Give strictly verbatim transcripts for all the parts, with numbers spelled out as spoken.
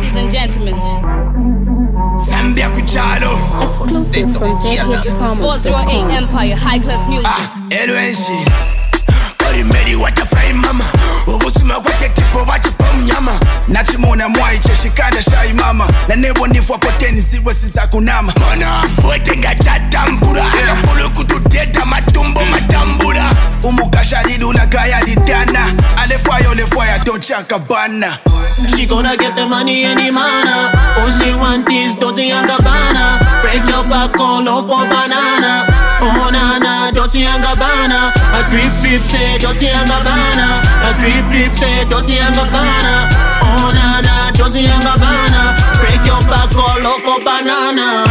ladies and gentlemen. Zambia Kuchalo. Exclusive from dead hits promo four oh eight Empire, high class music. Ah, L N C. Orimeri watafai mama. Obusuma kwate tipo wache pom nyama. Nachimona mwai cheshikana shai mama. Na nebo nifwa poteni ziwe sisa kunama. Mana, wetenga chatambura. Akapulu kututeta matumbo matambura. Umukasharidu na kaya litana. Alefaya lefaya tochaka bana. She gonna get the money any mana. All she want is Dolce and Gabbana. Break your back all over for banana. Oh na na, Dolce and Gabbana. A drip drip say Dolce and Gabbana. A drip drip say Dolce and Gabbana. Oh na na, Dolce and Gabbana. Break your back all over for banana.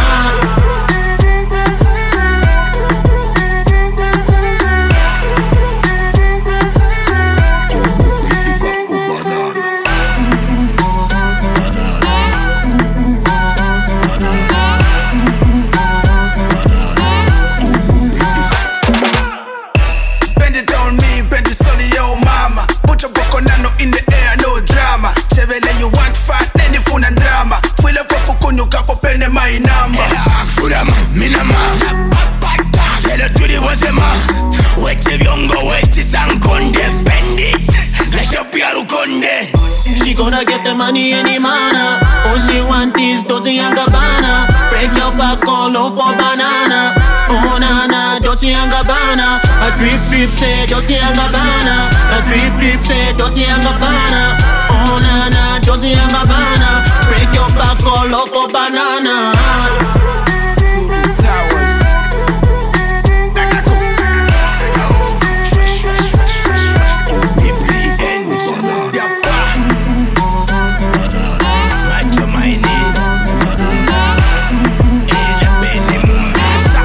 You want fat, then you phone and drama. Feel a fufu kunyuka popene my number. Furama, minama. Hello to the wasema. Wete byongo, wete sankonde. Bend it, let's up your ukonde. She gonna get the money any mana. All she want is Dolce and Gabbana. Break your back all over for banana. Oh na na, Dolce and Gabbana. A drip drip say Dolce and Gabbana. A drip drip say Dolce and Gabbana. Oh na na, Dolce and Gabbana. Break your back all over for banana.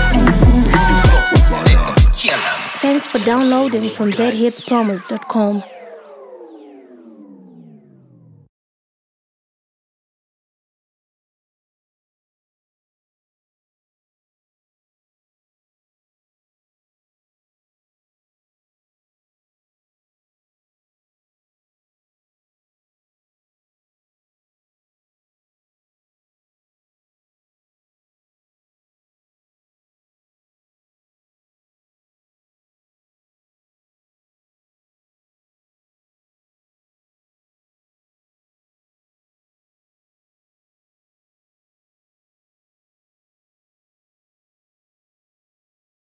Thanks for downloading from dead hits promos dot com.